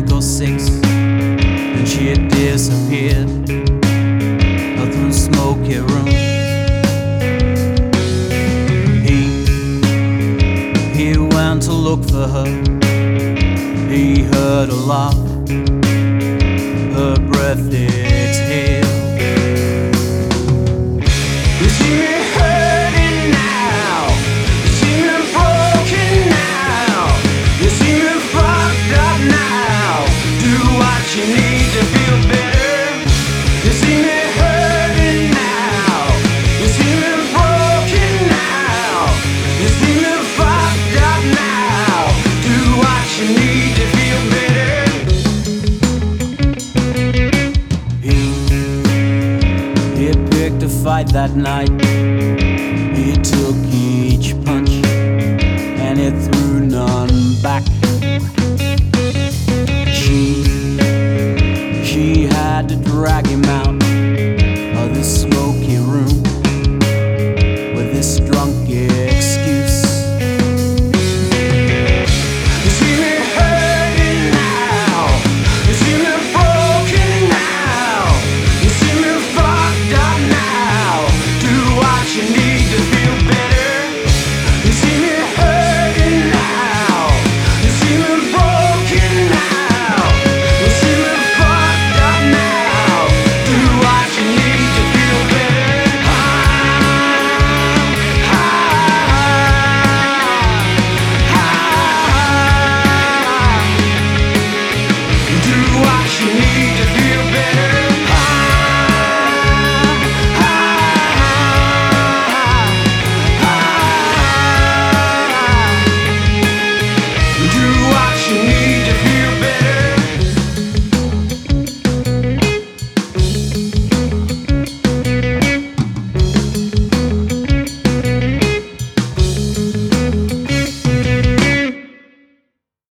drink or six, and she had disappeared out through the smoky room. He went to look for her. He heard her laugh, her breath exhaled. You see me hurting now, you see me broken now, you see me fucked up now. Do what you need to feel better. You see me hurting now, you see me broken now, you see me fucked up now. Do what you need to feel better. He picked a fight that night,